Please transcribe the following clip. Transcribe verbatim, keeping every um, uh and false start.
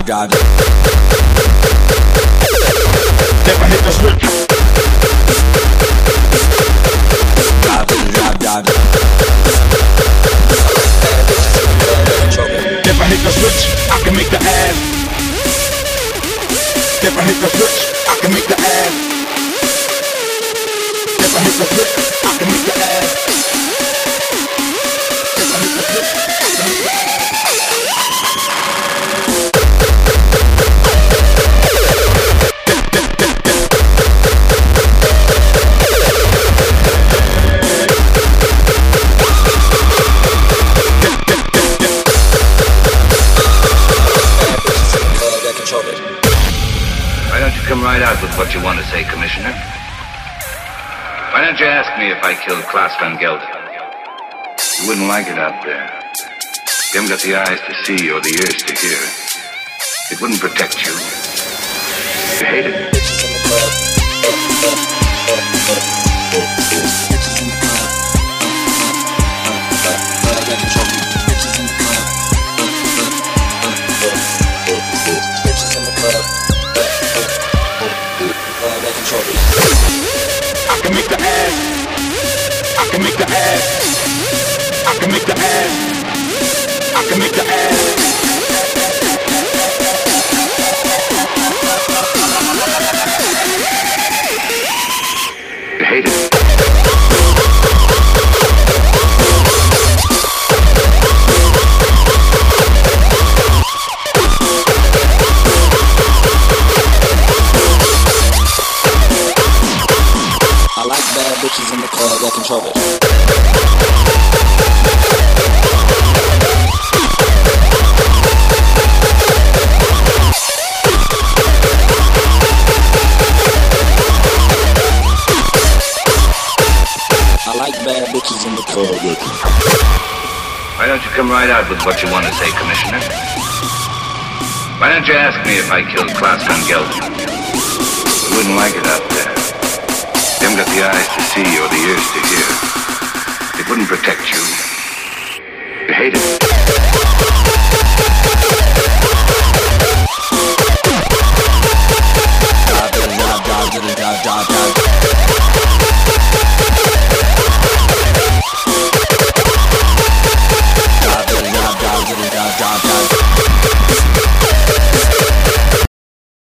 drive, drive. Never hit the switch. Drive, drive, drive. Never hit the switch, I can make the ass. Never hit the switch, I can make the ass. Never hit the switch, I can make the ass. Never hit the switch, I can make the ass. Why don't you come right out with what you want to say, Commissioner? Why don't you ask me if I killed Klaus Van Gelder? You wouldn't like it out there. You haven't got the eyes to see or the ears to hear. It wouldn't protect you. You hate it. I can make the ass. I can make the ass. I can make the ass. I can make the ass. You hate it. Bitches in the club that control it. I like bad bitches in the club that control. Why don't you come right out with what you want to say, Commissioner? Why don't you ask me if I killed Klaus Van Gelder? You wouldn't like it out there. You haven't got the eyes to see or the ears to hear. It wouldn't protect you. You hate it. Drive, drive, drive, drive, drive, drive, drive.